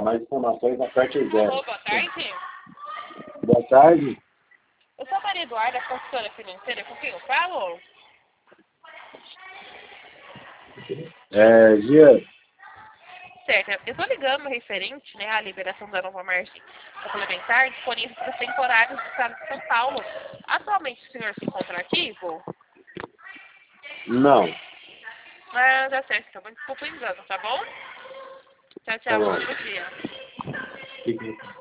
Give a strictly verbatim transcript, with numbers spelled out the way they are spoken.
mais informações, aperte o zero. Alô, boa tarde. Boa tarde. Eu sou a Maria Eduarda, consultora financeira, com quem eu falo? É, Gia, Certo, eu estou ligando referente, né, à liberação da nova margem complementar disponível para os temporários do estado de São Paulo. Atualmente o senhor se encontra ativo? não. Ah, dá certo, então desculpa o engano, tá bom? Tchau, Tá tchau, bom. bom dia. Fique-